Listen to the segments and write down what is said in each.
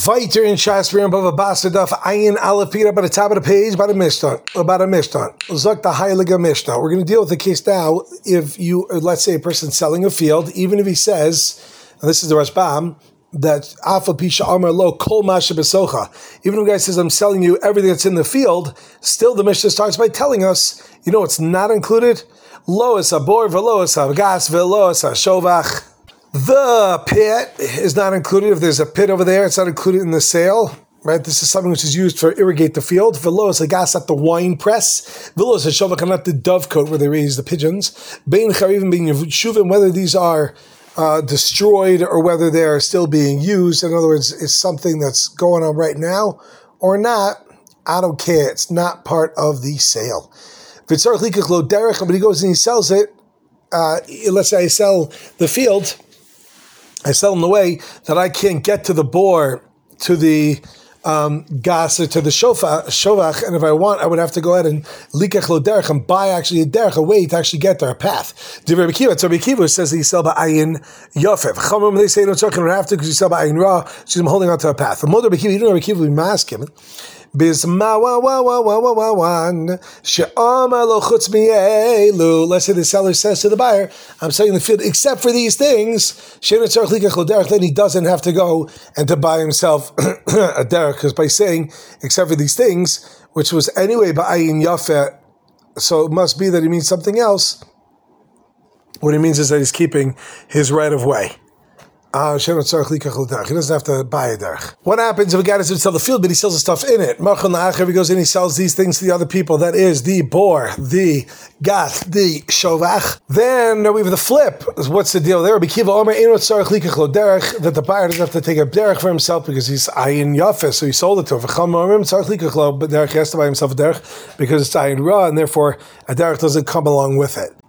Weiter in Shasper Bava Basa Daf Ayin Aleph Pira by the top of the page about a Mishnah. Zok the Heilige Mishnah. We're going to deal with the case now. If you, let's say, a person selling a field, even if he says, and this is the Rashbam, that Afa Pisha Amar Lo Kol Masha Besocha. Even if a guy says, I'm selling you everything that's in the field, still the Mishnah starts by telling us, you know, it's not included. Lois Abor Velois Gas Velois Shovach. The pit is not included. If there's a pit over there, it's not included in the sale. Right? This is something which is used for irrigate the field. Velos gas at the wine press. Velos shovach not the dovecote where they raise the pigeons. Bein charivim being shuvim, whether these are destroyed or whether they're still being used. In other words, it's something that's going on right now or not. I don't care. It's not part of the sale. But when he goes and he sells it, let's say I sell the field. I sell in the way that I can't get to the bore, to the gas, or to the shovach, and if I want, I would have to go ahead and likach lo derech and buy actually a derech, a way to actually get there, a path. So Rabbi Akiva says that you sell by ayin yofev. Chamim, they say no tzarkin don't have to because you sell by ayin ra. She's holding on to a path. The mother Rabbi Akiva, you know Rabbi Akiva, we ask him. Let's say the seller says to the buyer, I'm selling the field except for these things, then he doesn't have to go and to buy himself a derech, because by saying except for these things, which was anyway ba'ayin yafeh, so it must be that he means something else. What he means is that he's keeping his right of way. He doesn't have to buy a derech. What happens if a guy doesn't sell the field, but he sells the stuff in it? If he goes in, he sells these things to the other people, that is the bor, the gat, the shovach. Then we have the flip. What's the deal there? That the buyer doesn't have to take a derech for himself because he's ayin yafeh, so he sold it to him. But derech has to buy himself a derech because it's ayin ra, and therefore a derech doesn't come along with it.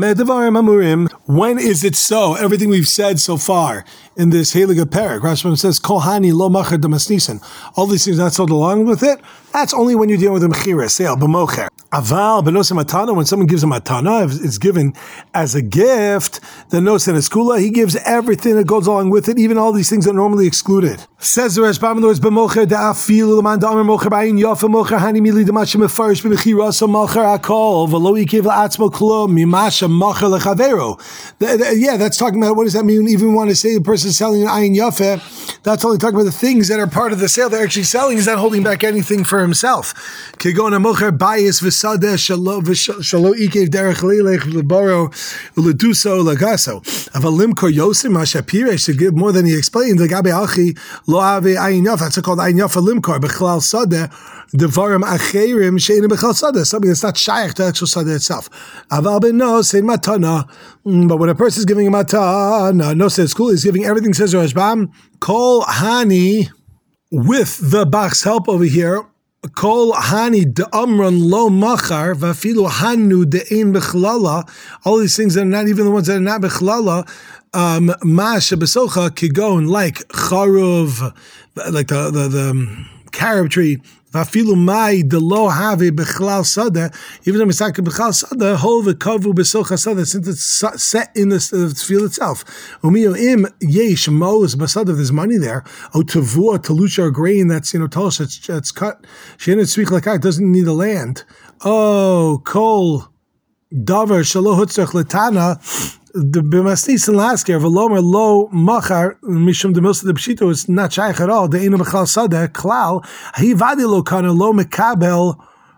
When is it so? Everything we've said so far in this Heilige Perek, Rashbam says, Kohani lo machar damasnisan. All these things not sold along with it. That's only when you're dealing with a mechira, sale, b'mocher. Aval benosim matana. When someone gives a matana, if it's given as a gift, the nosen eskula, he gives everything that goes along with it, even all these things that are normally excluded. Says the Rashbam, in other words, b'mocher da'afil l'man da'amar mocher b'ayin yafa mocher hani mili d'mashim mefarish b'mechira so mocher akol v'lo yikev la'atzmo klum mimasha mocher lechavero. Yeah, that's talking about, what does that mean? Even when we want to say the person selling an ayin yafeh, that's only talking about the things that are part of the sale they're actually selling. He's not holding back anything for himself. Kigon mocher bayis v'sadeh shalo ikev derech leilech lebaro uleduso lagaso. Avalimkor yosim mashapiresh to give more than he explained. Legabe achi lo ave ayin yafeh. That's called ayin yafeh limkor bechlal sadeh. Devarim acherim she'ena bechlal sadeh. Something that's not shaykh to actual sadeh itself. Aval ben no say matana. But when a person is giving a matana, no says school, he's giving everything, says Rashbam, kol hani, with the Bach's help over here, kol hani de amran lo machar, vafilu hanu de ein bechlala, all these things that are not even the ones that are not bechlala, ma shebesocha kigon, like charuv, like the carob tree, Vafilu mai de lo have bechlal sada, even though misaka bechlal sada, hol v'kavu besocha sada, since it's set in the field itself. Umiyo im yesh mo's basada, if there's money there, o tavua talusha, or grain that's talish, it's cut. She'enet tzvich lekak, doesn't need the land. Oh, kol davar shalo hutzach letana. The b'masnis and last year, v'lomer lo machar mishum demilsa the pshito is not shaykh at all. The inu b'chal sadeh klal he vadi lo kana lo mekabel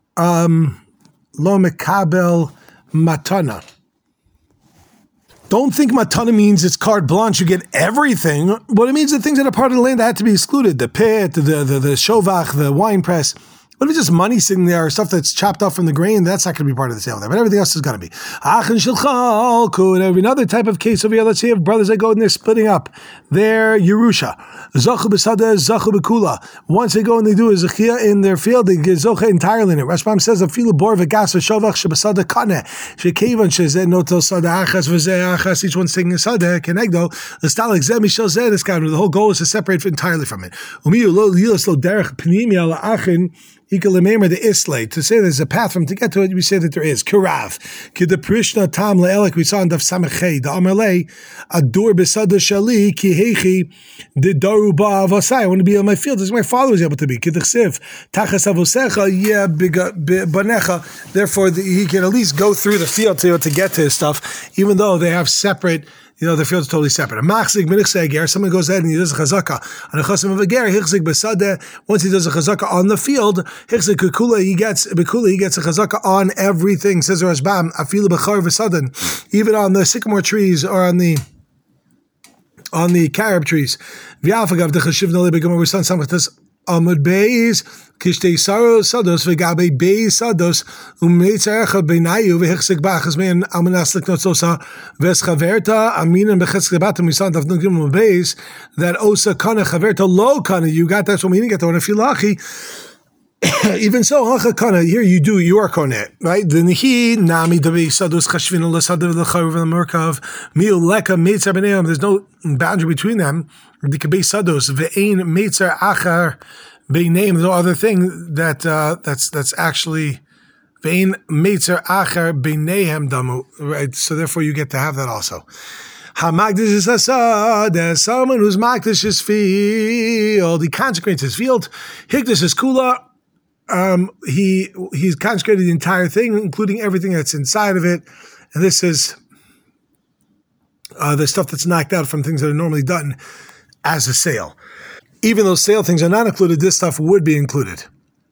matana. Don't think matana means it's carte blanche. You get everything. What it means, the things that are part of the land that had to be excluded: the pit, the shovach, the wine press. But if it's just money sitting there or stuff that's chopped off from the grain, that's not going to be part of the sale there. But everything else is going to be. Every another type of case over here, let's say if brothers that go and they're splitting up their Yerusha. Zachu b'sadeh, zachu b'kula. Once they go and they do a zechia in their field, they get zocha entirely in it. Rashbam says, afilu bor v'gas v'shovach sheb'sadeh kaneh. Shekevan shezeh notel sadeh achas v'zeh achas. Each one's taking a sadeh, kenegdo. L'stalik zeh mishel zeh, this kind of, the whole goal is to separate entirely from it. Umiyu lo yilas lo derech p'nimi ala achin. the Islay. To say there's a path from to get to it, we say that there is. Kirav. Kid the Prishna Tam Le'elik, we saw in Daf Samechei, the Amalei, Adur Besada Shali, Kihechi, the Daruba Avasai. I want to be on my field as my father was able to be. Kid the Chsiv, Tachas Avosecha, yeah, Banecha. Therefore, he can at least go through the field to get to his stuff, even though they have separate. The field is totally separate. Someone goes ahead and he does a chazaka on a chasim of a ger. Once he does a chazaka on the field, he gets a chazaka on everything. Says Rashbam, afilu b'char v'sadan, even on the sycamore trees or on the carob trees. V'yafagav dechashiv nali b'gamar v'san samachtas amud beis kishtei sados v'gabe beis sados u'meitzarecha beinayu v'hechsek bachas me'an almanas leknot sosa v'eschaverta aminan b'chesek batam v'san tavnugim beis that osa kana chaverta lo kana. You got that's what we didn't get the one. If you lucky. Even so, here you are konet, right? The nihi nami davi sadus chashvin l'sadav l'charuv l'merkav mil leka meitzer b'neim. There's no boundary between them. The kabei sadus ve'ein meitzer achar b'neim. There's no other thing that's actually ve'ein meitzer achar b'neihem damu. Right. So therefore, you get to have that also. Hamagdish is asad. There's someone who's magdish his field. He consecrates his field. Hikdish is kula. He's consecrated the entire thing, including everything that's inside of it. And this is the stuff that's knocked out from things that are normally done as a sale. Even though sale things are not included, this stuff would be included.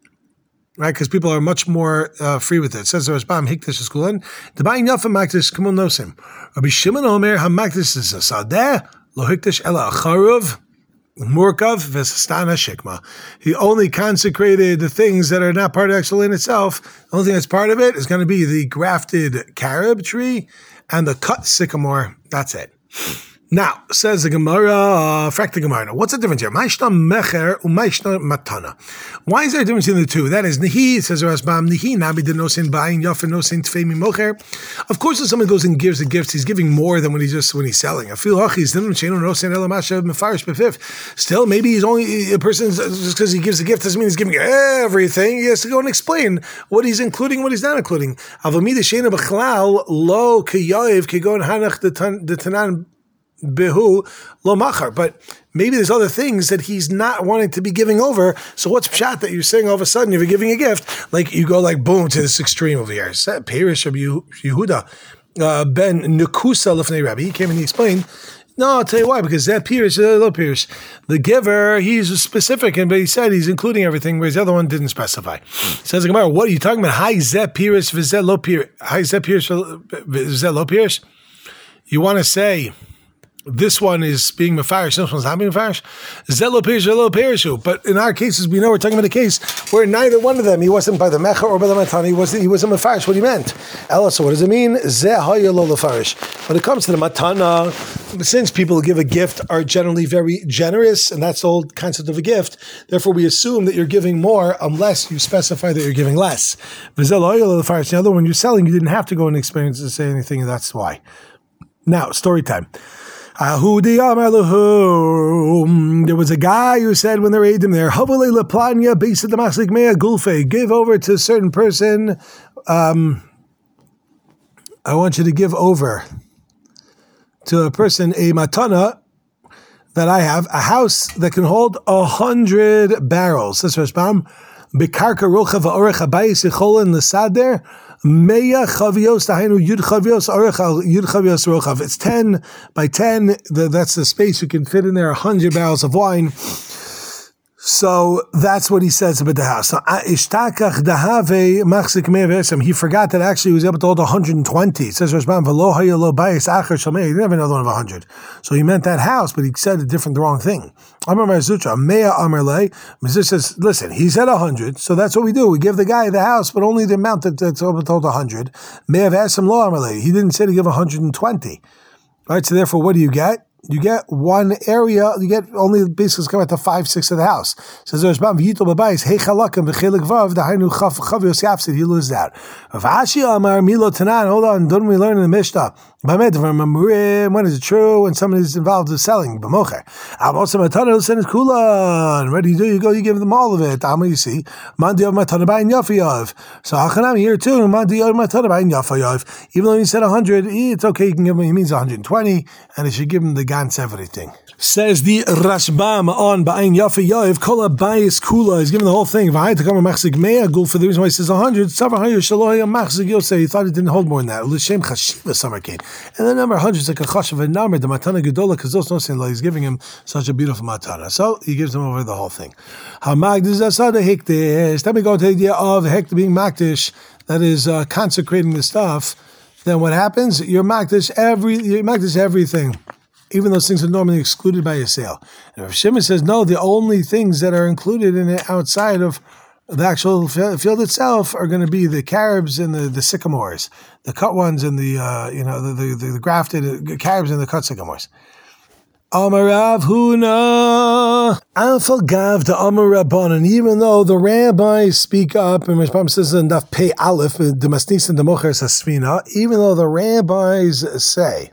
Right? Because people are much more free with it. It says the Rashbam, Hikdish is Kulan. The buying Yafa Makdish, Kumul Nosim. Rabbi Shimon Omer, HaMakdish is a Sadeh, Lo Hikdish Ela Acharuv. Murkav v'stana shikma. He only consecrated the things that are not part of the actual land itself. The only thing that's part of it is going to be the grafted carob tree and the cut sycamore. That's it. Now, says the Gemara, frak the Gemara. What's the difference here? Ma'ishna mecher u'ma'ishna matana. Why is there a difference in the two? That is, nihi, says Rashbam, nihi nabi de nosin buying yafa nosin tfei mocher. Of course, if someone goes and gives a gift, he's giving more than when he's selling. I feel hachis didn't cheno nosin elamasha mefarish befif. Still, maybe he's only a person just because he gives a gift doesn't mean he's giving everything. He has to go and explain what he's including, what he's not including. Avamida shena b'chlal lo kiyayiv kigon hanach de tanan. Behu lo machar, but maybe there's other things that he's not wanting to be giving over. So what's pshat that you're saying all of a sudden if you're giving a gift, like you go like boom to this extreme over here? Perish of Yehuda ben Nekusa lefnei Rabbi. He came and he explained. No, I'll tell you why. Because that Pirish, lo Pirish, the giver, he's specific, but he said he's including everything, whereas the other one didn't specify. Says the Gemara, what are you talking about? Hi zeh Pirish v'zeh lo Pirish. Hi zeh Pirish v'zeh lo Pirish. You want to say this one is being mefarish, this one's not being mefarish. Zelo perishu. But in our cases, we know we're talking about a case where neither one of them, he wasn't by the mecha or by the matana, he wasn't mefarish. What he meant? Ella, so what does it mean? Zeh hayalo lefarish. When it comes to the matana, since people give a gift are generally very generous, and that's the whole concept of a gift, therefore we assume that you're giving more unless you specify that you're giving less. Zelo hayalo lefarish. The other one you're selling, you didn't have to go and experience to say anything, and that's why. Now, story time. There was a guy who said when they raided him there, give over to a certain person. I want you to give over to a person a matana that I have, a house that can hold 100 barrels. This is Rashbam. Bekarka rocha va'orech habayis yicholen l'sader. Meya chavios tahinu yud chavios orech yud chavios rochav. It's 10 by 10. That's the space you can fit in there 100 barrels of wine. So that's what he says about the house. So, he forgot that actually he was able to hold 120. It says, he didn't have another one of 100. So he meant that house, but he said the wrong thing. Mizur says, listen, he said 100, so that's what we do. We give the guy the house, but only the amount that's able to hold 100. He didn't say to give 120. All right, so therefore, what do you get? you get one area, you get only basically come out to 5/6 of the house. Says there's Bam V'yitol B'bayis Hey Chalakim B'Chelik Vav Dahainu Chav Yosef he loses that. Rav Ashi Amar Milo Tanan. Hold on, don't we learn in the Mishnah? When is it true when somebody is involved with selling? B'mocher. Also Matana send it kulan. What do? You go, you give them all of it. You see, Mandi of Matana Bayin Yafayav. So Hachanam here too. Mandi of Matana Bayin Yafayav. Even though he said 100, it's okay. You can give him. He means 120, and he should give him the gans everything. Says the Rashbam on Ba'ayin Yafa Yav Kola Bayis Kula. He's given the whole thing. V'hai to come Machzik Mea Gul for the reason why he says 100. Savar Hayu Shaloya Machzik Yosei. He thought he didn't hold more than that. L'shem Chashiva Summer came, and the number 100 is like a Chashav and number. The Matana Gedola because those no saying he's giving him such a beautiful Matana. So he gives him over the whole thing. Hamagdish Asada Hektish. Then we go to the idea of Hektish being Makdish, that is consecrating the stuff. Then what happens? You're Makdish everything, even those things are normally excluded by a sale. And Rav Shimon says, no, the only things that are included in it outside of the actual field itself are going to be the carobs and the sycamores, the cut ones and the grafted carobs and the cut sycamores. Amarav Huna Alpha Gav to Amarabban, and even though the rabbis speak up, and Mishpam says in Daf Pei Aleph, the Masnis and the Mocher Sasfina, even though the rabbis say,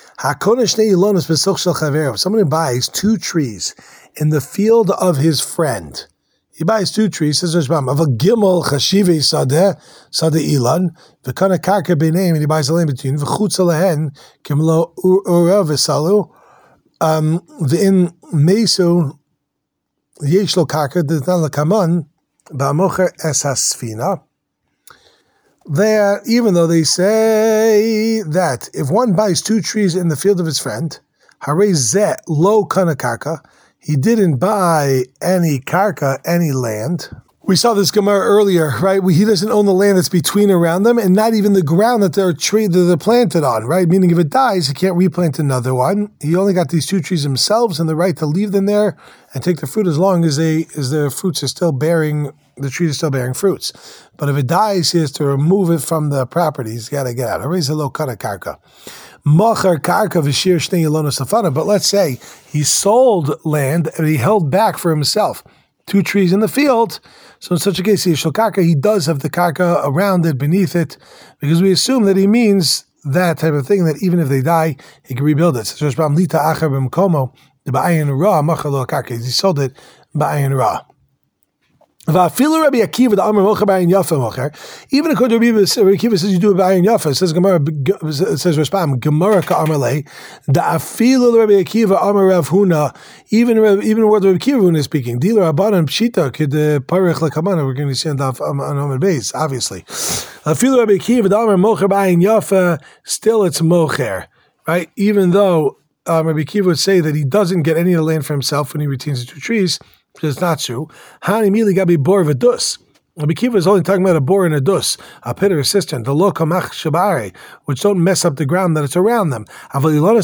somebody buys 2 trees in the field of his friend. He buys 2 trees, says Rashbam, of a gimel chashive sadeh ilan, v'kana karka b'neim, and he buys a land between, v'chutza lehen, kimlo ura v'salu, v'in mesu yesh lo karka, d'tan l'kaman, ba'mocher es hasfina. There, even though they say that if one buys 2 trees in the field of his friend, harei zeh lo kana karka, he didn't buy any karka, any land. We saw this Gemara earlier, right? He doesn't own the land that's between around them, and not even the ground that they're planted on, right? Meaning if it dies, he can't replant another one. He only got these 2 trees themselves and the right to leave them there and take the fruit as long as the fruits are still bearing, the trees are still bearing fruits. But if it dies, he has to remove it from the property. He's got to get out. But let's say he sold land and he held back for himself 2 trees in the field. So in such a case, he does have the karka around it, beneath it, because we assume that he means that type of thing, that even if they die, he can rebuild it. So he sold it ba'ayin ra. Even according to Rabbi Akiva says you do it by Yafa. It says Gemara. It says Rashbam Gemara ka'amalei. Da afilu Rabbi Akiva Amar Rav Huna. Even what Rabbi Akiva Huna is speaking. Dealer Abanan Pshita kid parich lekamana. We're going to see on Amud Beis, obviously. Afilu Rabbi Akiva the Amar Mocher ba'ayin Yafa. Still, it's Mocher, right? Even though Rabbi Akiva would say that he doesn't get any of the land for himself when he retains the 2 trees. It's not true. Hani mili gabi bor v'dus. Rabbi Akiva is only talking about a bor and a dus, a pit or a cistern, the lo kamach shabare, which don't mess up the ground that it's around them. But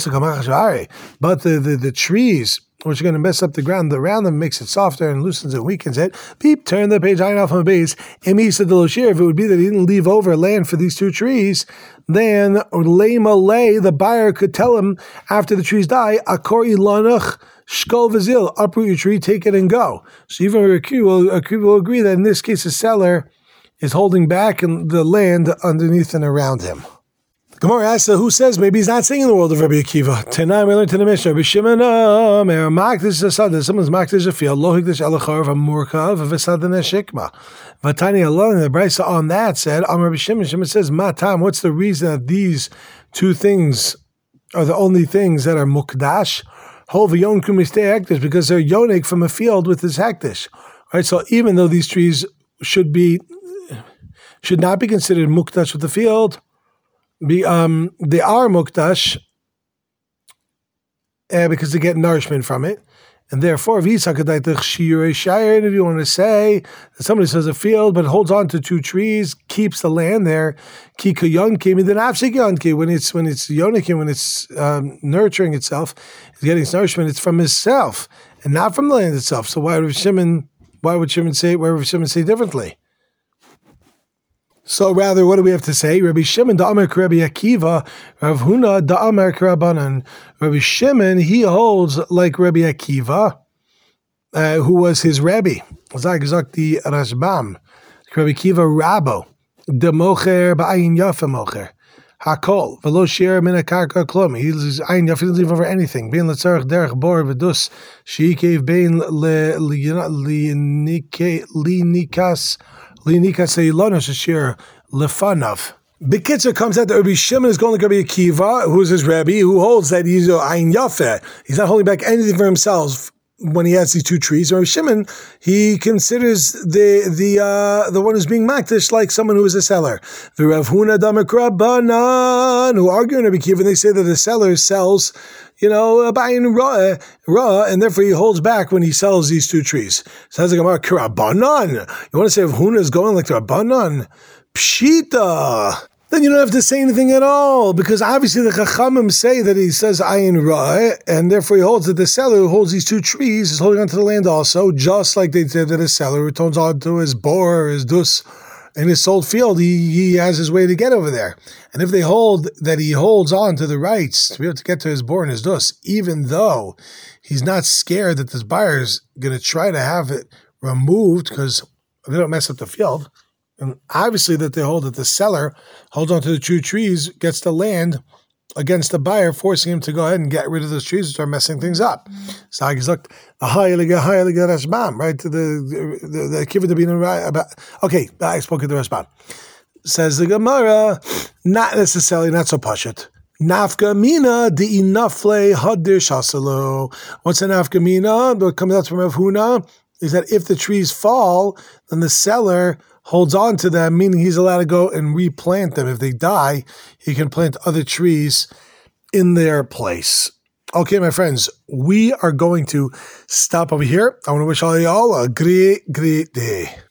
the trees, which are going to mess up the ground around them, makes it softer and loosens it, weakens it. Beep, turn the page off on the base. Emisa de loshir, if it would be that he didn't leave over land for these 2 trees, then the buyer could tell him after the trees die, akor ilanach shkol v'zil, uproot your tree, take it and go. So even Akiva will agree that in this case the seller is holding back the land underneath and around him. Gemara asks, who says maybe he's not saying in the world of Rabbi Akiva? Tonight we learned to the Mishnah. Someone's makdish a field, lo hikdish elachar v'murkav v'sadane shikma. Vatani alone, the Brisa on that said, Rabbi Shimon. Shimon says, Matam, what's the reason that these 2 things are the only things that are mukdash? Because they're yonik from a field with his hektish. Right, so even though these trees should not be considered mukdash with the field, they are mukdash because they get nourishment from it. And therefore, if you want to say that somebody says a field but holds on to 2 trees, keeps the land there, when it's yonikim, when it's nurturing itself, it's getting its nourishment, it's from itself and not from the land itself. So why would Shimon say differently? So rather, what do we have to say? Rabbi Shimon da'amar Rabbi Akiva, Rav Huna da'amar Rabbanan. Rabbi Shimon, he holds like Rabbi Akiva, who was his rabbi. Zag the Rashbam. Rabbi Akiva Rabbo. De mocher ba'ayin yafa mocher. Hakol v'lo shir min hakarka klum. He's ayin yafa, he doesn't leave over anything. Bein letzarech derech bor v'dus sheikev bein linikas eilonos shir lefanav. B'kitzur comes out that Rabbi Shimon is going like Rabbi Akiva, who's his rabbi, who holds that he's ayin yafa. He's not holding back anything for himself when he has these two trees. Rabbi Shimon, he considers the one who's being makdish like someone who is a seller. The Rav Huna damak Rabbanan, who argue in Rabbi Akiva, and they say that the seller sells, buying raw, and therefore he holds back when he sells these two trees. Says the Gemara, Rabbanan. You want to say Rav Huna is going like the Rabbanan? Pshita. Then you don't have to say anything at all, because obviously the Chachamim say that he says ayin ra, and therefore he holds that the seller who holds these two trees is holding onto the land also, just like they said that a seller who turns onto his bor or his dus in his sold field, he has his way to get over there. And if they hold that he holds on to the rights to be able to get to his bor and his dus, even though he's not scared that this buyer is going to try to have it removed because they don't mess up the field. And obviously that they hold that the seller holds onto the two trees, gets the land against the buyer, forcing him to go ahead and get rid of those trees and start messing things up. So I look the Rashbam, right? The Kiva to be about. Okay, I spoke to the Rashbam. Says the Gemara, not necessarily, not so pashut. Nafka mina di inafle hadir shasalo. What's a nafka mina? What comes out from Rav Huna is that if the trees fall, then the seller holds on to them, meaning he's allowed to go and replant them. If they die, he can plant other trees in their place. Okay, my friends, we are going to stop over here. I want to wish all y'all a great day.